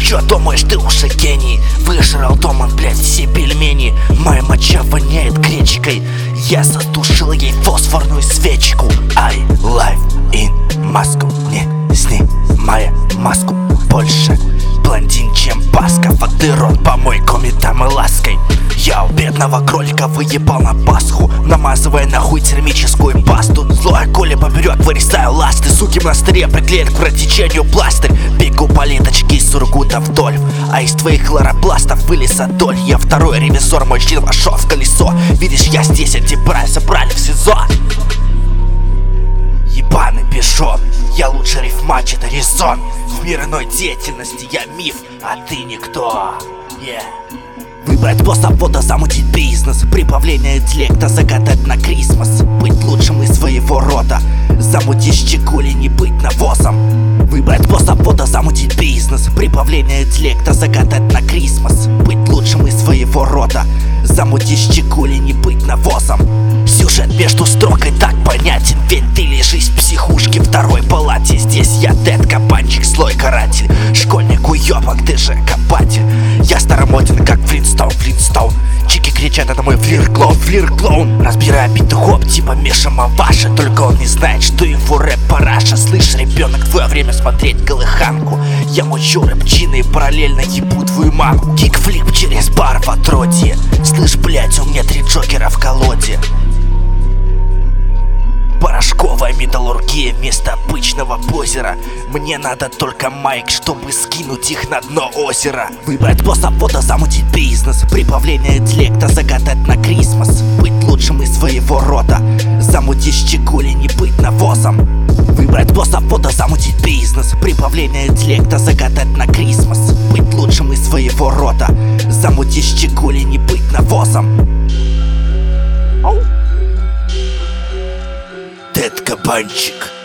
Чё думаешь, ты уже гений? Выжрал дома, блядь, все пельмени. Моя моча воняет гречкой. Я затушил ей фосфорную свечку. I live in Moscow. Не снимая маску больше блондин, чем Басков. А ты рот помой кометом и лаской. Я у бедного кролика выебал на Пасху, намазывая нахуй термическую пасту. Злое коли поперек вырезаю ласты. Суки в монастыре приклеят к кровотечению пластырь. Бегу по ленточке из Сургута вдоль, а из твоих хлоропластов вылез адоль. Я второй ревизор, мой член вошел в колесо. Видишь, я здесь, а тебя забрали в СИЗО. Ебаный пижон, я лучше рифмач, это резон. В мирной деятельности я миф, а ты никто. Выбрать способ фото, замутить бизнес, прибавление интеллекта, загадать на Крисмас. Быть лучшим из своего рода, замутить щеколи, не быть навозом. Выбрать способ фото, замутить бизнес, прибавление интеллекта, загадать на Крисмас. Быть лучшим из своего рода, замутить щеколи, не быть навозом. Сюжет между строк и так понятен, ведь ты лежишь в психушке второй палате. Здесь я Дед, кабанчик, злой каратель, школьник уёбок, ты же копатель. Я старомоден, как Флинстоун. Чики кричат, это мой флир-клоун. Разбирая петухоп, типа Миша Маваша. Только он не знает, что его рэп параша. Слышь, ребенок, твое время смотреть колыханку. Я мучу рэпчины и параллельно ебу твою маму. Кикфлип через бар в отродье. Слышь, блять, у меня 3 джокера в колоде. Порошковая металлургия вместо обычного позера. Мне надо только майк, чтобы скинуть их на дно озера. Выбрать способ фото, замутить бизнес, прибавление интеллекта, загадать на Крисмас. Быть лучшим из своего рода, замутить щеколи, не быть навозом. Выбрать способ фото, замутить бизнес, прибавление интеллекта, загадать на Крисмас. Быть лучшим из своего рода, замутить щеколи, не быть навозом. Дед, кабанчик.